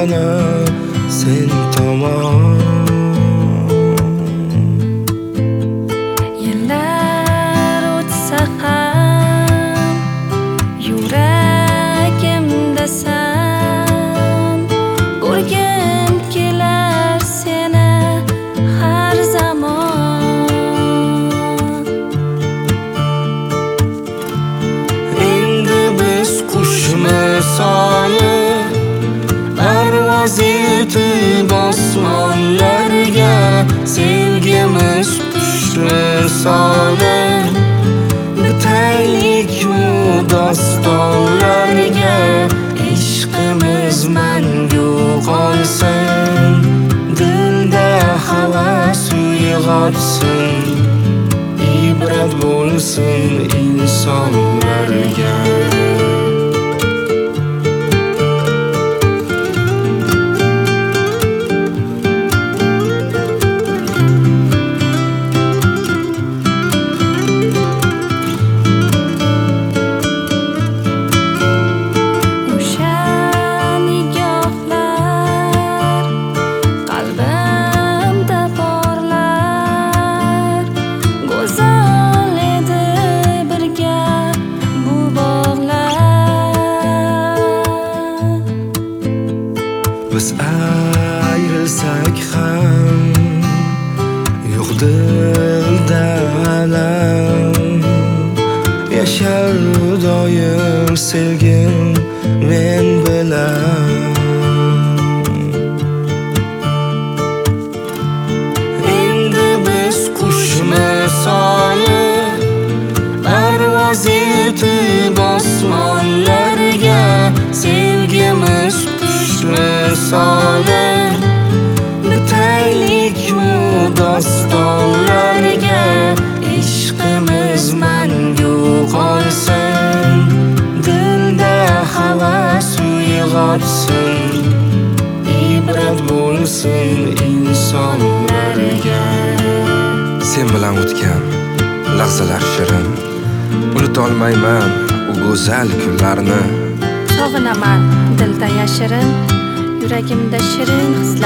yana sen tomon. Yillar o'tsa ham yuragimdasan, ko'rgim kelar seni har zamon. Endi biz qush misoli parvoz etib osmonlarga, sevgimiz qush misoli bitaylik-ku dostonlarga. Ishqimiz mangu qolsin, dilda havas uyg'otsin, ibrat bo'lsin insonlarga. Biz ayrilsak ham yo'qdir alam, yashar doim sevgim men bilan. Endi biz qush misoli parvoz etib osmonlarga, sevgimiz misoli bitaylik-ku dostonlarga. Ishqimiz mangu qolsin, dilda havas uyg'otsin, ibrat bo'lsin insonlarga. Sen bilan o'tgan lahzalar shirin, unutolmayman u go'zal kunlarni. Sog'inaman dilda yashirin, yuragimda shirin hislar.